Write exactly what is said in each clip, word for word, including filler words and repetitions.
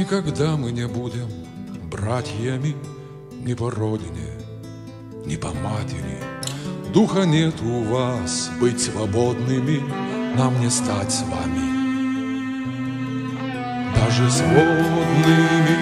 никогда мы не будем братьями ни по родине, ни по матери. Духа нет у вас быть свободными, нам не стать с вами даже сводными.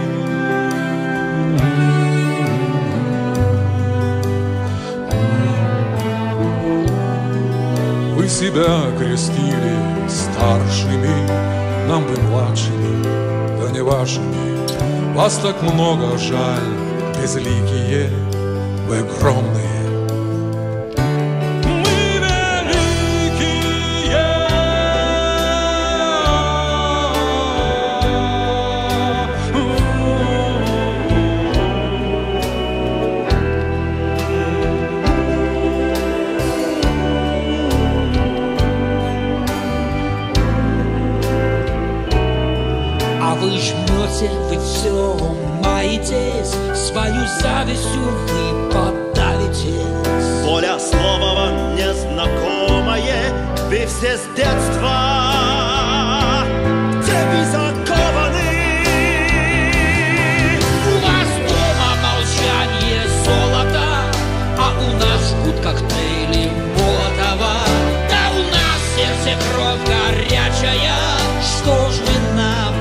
Вы себя крестили старшими, нам бы младшими, да не вашими. Вас так много, жаль, безликие, вы огромные. Вы жмете, вы все маетесь, свою завистью вы подавитесь. Воля слова вам незнакомое, вы все с детства, где вы закованы. У вас дома молчание золота, а у нас жгут коктейли Молотова. Да у нас сердце кровь горячая, что ж вы нам?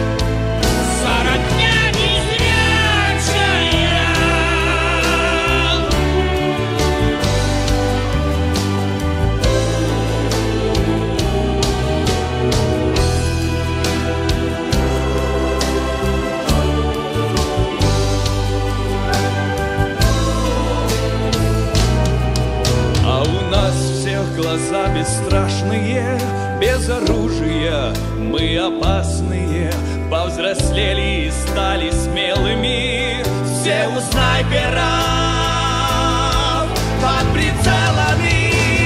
Глаза бесстрашные, без оружия, мы опасные. Повзрослели и стали смелыми, все у снайперов под прицелами.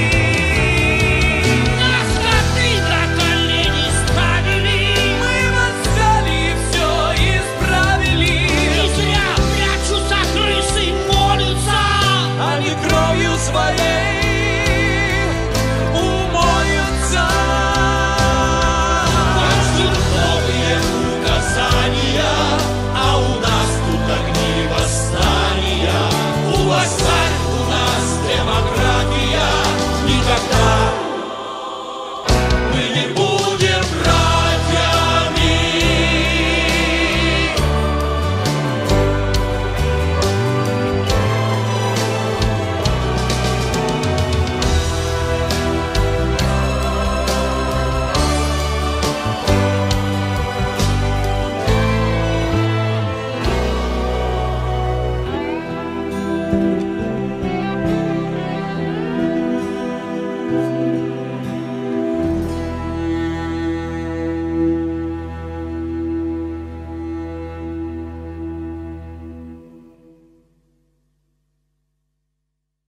Нас коты до колени ставили, мы восстали и все исправили. Не зря прячутся крысы, молятся, они кровью своей а у нас тут огни восстания. У вас царь, у нас демократия. Никогда мы не будем братьями. Thank you.